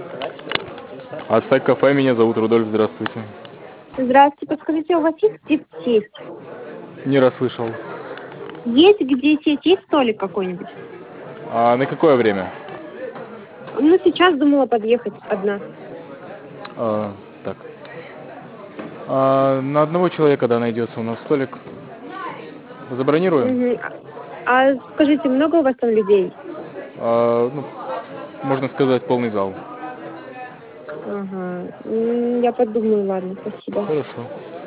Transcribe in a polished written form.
Ацтек кафе, меня зовут Рудольф, здравствуйте. Здравствуйте, подскажите, у вас есть где-то сесть? Не расслышал. Есть где сесть? Есть столик какой-нибудь? А на какое время? Ну, сейчас думала подъехать одна. Так. На одного человека, да, найдется у нас столик. Забронируем? Мгм. А скажите, много у вас там людей? Ну, можно сказать, полный зал. Ага. Я подумаю, ладно, спасибо. Хорошо.